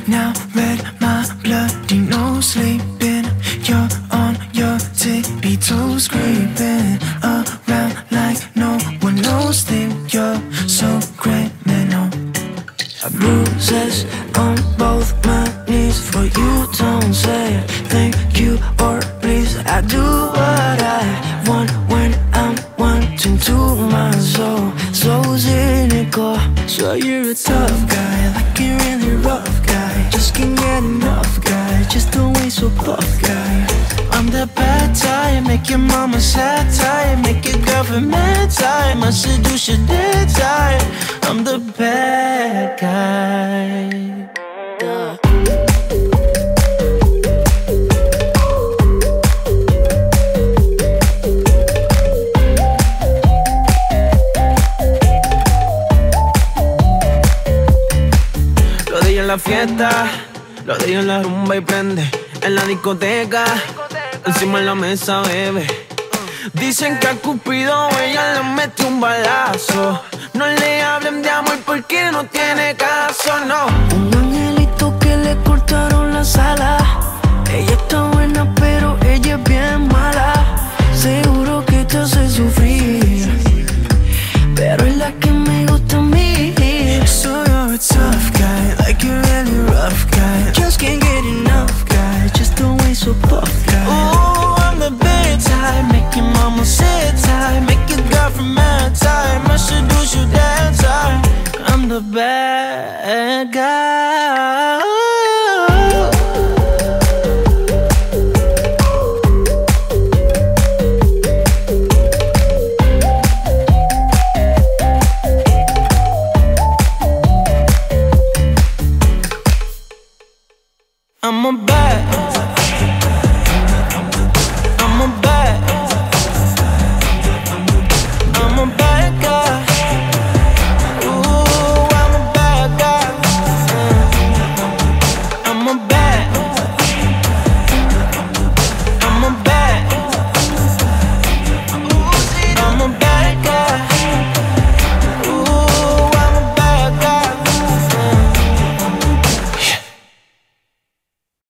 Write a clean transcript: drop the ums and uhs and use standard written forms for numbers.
now red, my bloody nose sleeping. You're on your tippy toes, scraping around like no one knows. Think you're so criminal. Bruises on both my knees for you. Don't say thank you or please. I do what I want when I'm wanting to. My soul, so cynical. So you're a tough guy, like a really rough guy. Just can't get enough guy, just don't wait so puff guy. I'm the bad type, make your mama sad type, make your girlfriend mad type, my seduction dead type. I'm the bad guy. Yeah. Lo de ella en la fiesta, lo de ella en la rumba y prende. En la discoteca, encima en la mesa bebe. Dicen que a Cupido ella le metió un balazo. No le hablen de amor porque no tiene caso, no.